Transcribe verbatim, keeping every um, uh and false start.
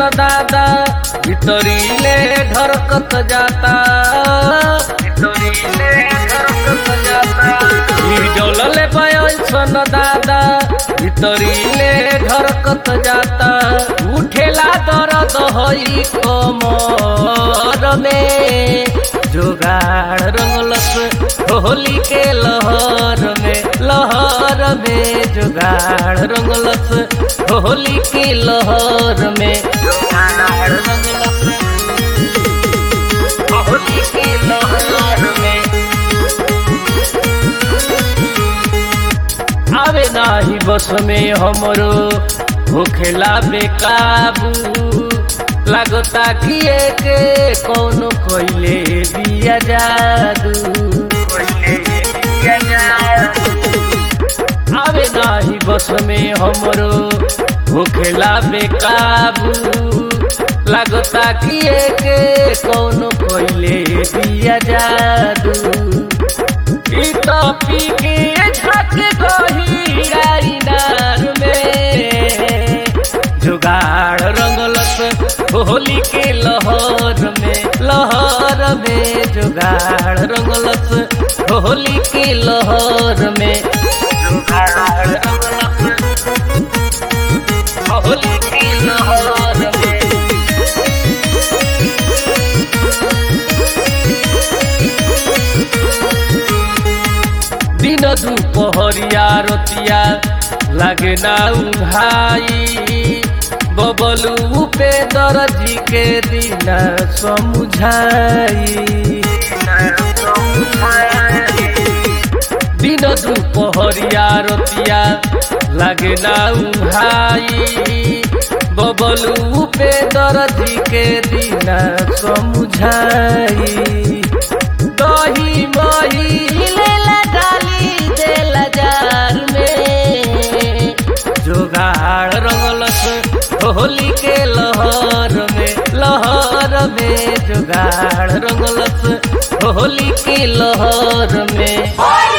दादा भितरीले ढरकत जाता भितरीले ढरकत जाता डोलले बयसन दादा भितरीले ढरकत जाता उठेला दर्द होई कमर में जुगाड़ रंगलस होली के लहर में लहर में जुगाड़ रंगलस होली के लहर में जुगाड़ रंगलस होली के लहर में आवे नाही बस में हमरो होखेला बेकाबू लागता किए के कौनो कोइले बिया जादू आवे नाही बस में हमरो होखेला बेकाबू लागता किए के कौनो कोइले बिया जादू ई तो पी के झक गही गाइनार में जुगाड़ रंगलस होली के लहर में लहर में जुगाड़ रंगलस होली के लहर में जुगाड़ रंगलस होली के लहर में दिन दुपहरिया रतिया लागे ना उघाई बबलू पे दर्जी के दिन समुझाई दिन दुपहरिया रतिया लागे ना उघाई बबलू पे दर्जी के दिन समुझाई दही मही लेला डाली देला जार में जुगाड़ रंगलस होली के लहर में लहर में जुगाड़ रंगलस होली के लहर में।